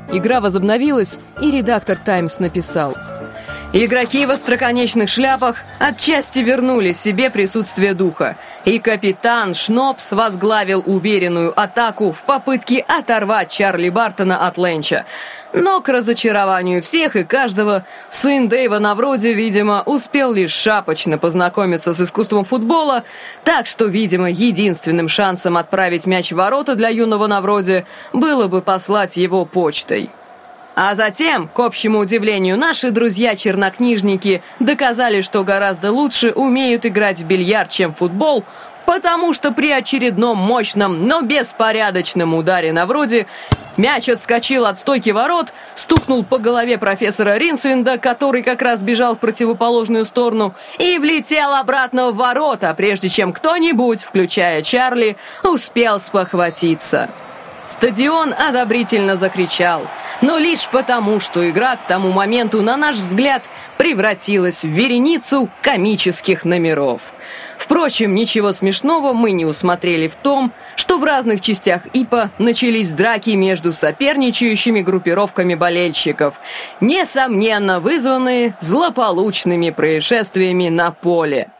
Игра возобновилась, и редактор «Таймс» написал: игроки в остроконечных шляпах отчасти вернули себе присутствие духа, и капитан Шнопс возглавил уверенную атаку в попытке оторвать Чарли Бартона от Ленча. Но, к разочарованию всех и каждого, сын Дэйва Навроди, видимо, успел лишь шапочно познакомиться с искусством футбола, так что, видимо, единственным шансом отправить мяч в ворота для юного Навроди было бы послать его почтой. А затем, к общему удивлению, наши друзья-чернокнижники доказали, что гораздо лучше умеют играть в бильярд, чем в футбол, потому что при очередном мощном, но беспорядочном ударе Навроди мяч отскочил от стойки ворот, стукнул по голове профессора Ринсвинда, который как раз бежал в противоположную сторону, и влетел обратно в ворота, прежде чем кто-нибудь, включая Чарли, успел спохватиться. Стадион одобрительно закричал, но лишь потому, что игра к тому моменту, на наш взгляд, превратилась в вереницу комических номеров. Впрочем, ничего смешного мы не усмотрели в том, что в разных частях ИПА начались драки между соперничающими группировками болельщиков, несомненно вызванные злополучными происшествиями на поле.